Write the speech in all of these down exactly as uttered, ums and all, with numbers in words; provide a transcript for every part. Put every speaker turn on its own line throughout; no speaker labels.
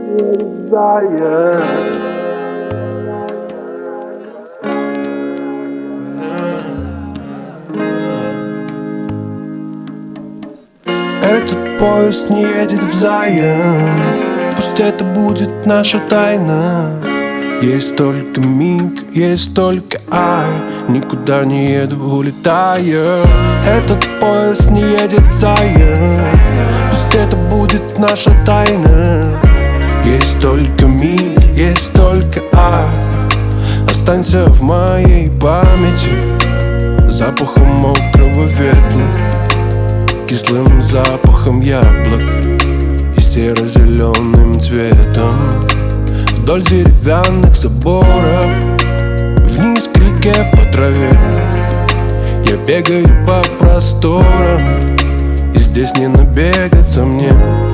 Этот поезд не едет взаим, пусть это будет наша тайна. Есть только миг, есть только ай, никуда не еду, улетаю. Этот поезд не едет взаим, пусть это будет наша тайна. Есть только миг, есть только ай, останься в моей памяти запахом мокрого ветра, кислым запахом яблок и серо-зеленым цветом. Вдоль деревянных заборов, вниз к реке по траве я бегаю по просторам, и здесь не набегаться мне.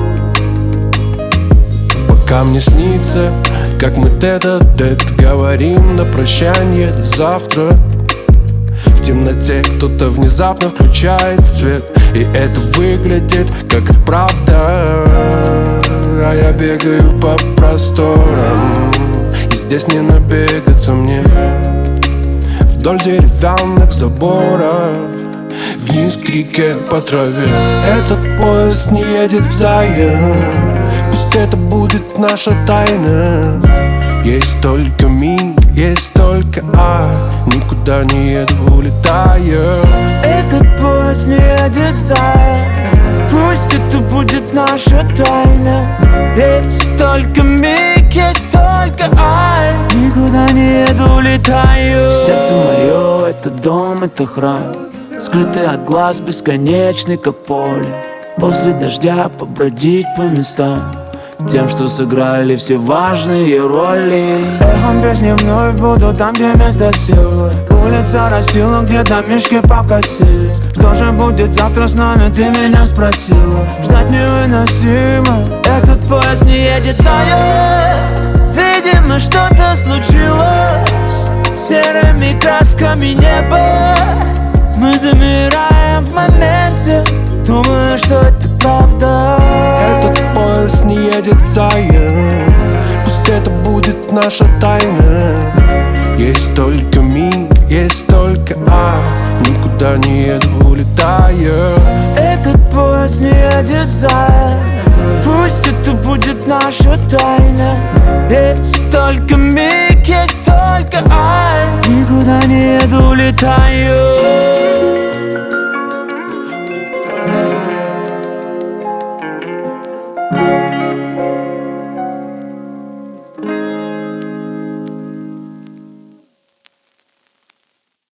Пока мне снится, как мы тет-а-тет говорим на прощанье до завтра. В темноте кто-то внезапно включает свет, и это выглядит как правда. А я бегаю по просторам, и здесь не набегаться мне. Вдоль деревянных заборов, вниз к реке по траве. Этот поезд не едет взаим, пусть это будет наша тайна. Есть только миг, есть только ай, никуда не еду, улетаю.
Этот поезд не едет взаим, пусть это будет наша тайна. Есть только миг, есть только ай, никуда не еду, улетаю. Сердце мое — это дом, это храм, скрытый от глаз, бесконечный, как поле. После дождя побродить по местам, тем, что сыграли все важные роли. Эхом песни вновь буду там, где место силы. Улица растила, где-то мишки покосились. Что же будет завтра с нами, ты меня спросила. Ждать невыносимо, этот поезд не едет взаим. Видимо, что-то случилось с серыми красками неба. Мы замираем в моменте, думаю, что это правда.
Этот поезд не едет взаим, пусть это будет наша тайна. Есть только миг, есть только ай, никуда не еду, улетаю.
Этот поезд не едет взаим, пусть это будет наша тайна. Есть только миг, есть только ай, никуда не еду, улетаю.